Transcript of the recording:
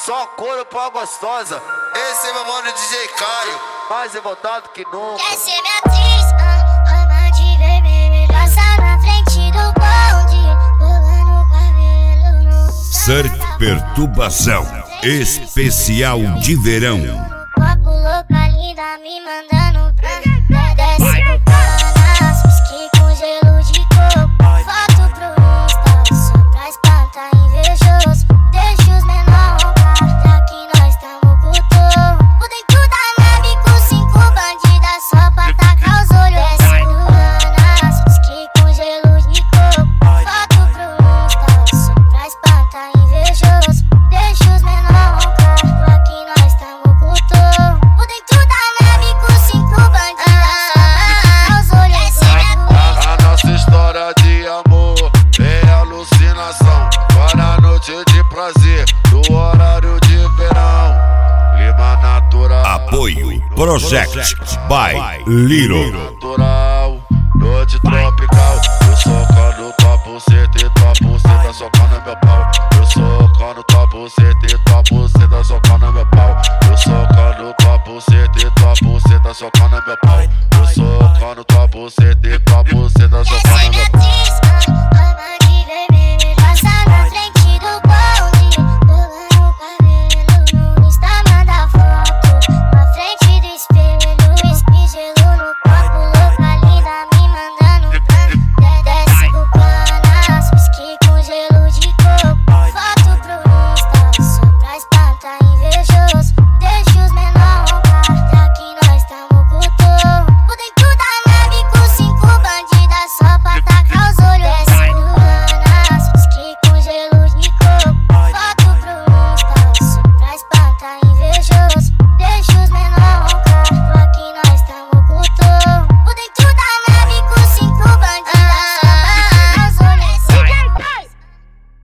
Só couro pra gostosa. Esse é meu mano DJ Caio, mais revoltado que nunca. Quer ser minha atriz? Ama de vermelho, passa na frente do bonde, pulando o cabelo no Surf Perturbação Especial de Verão. copo louca linda me mandando pra desce pro Paraná, whisky com gelo de coco, foto pro Insta só pra espantar invejoso. Deixa os menor roncar, daqui nós tamo com o touro. O dentro da nave com 5 bandidas só pra tacar os olhos. Desce pro Paraná, whisky com gelo de coco, foto pro Insta só pra espantar invejoso. Deixa os menor roncar, daqui nós tamo com o touro. O dentro da nave com 5 bandidas só pra tacar os olhos. A nossa história de amor é alucinação. Para a noite de prazer, do horário de verão. Clima natural. Apoio Project by Little. Natural, noite tropical. Eu socando tua buceta e tua buceta socando meu pau. Eu socando tua buceta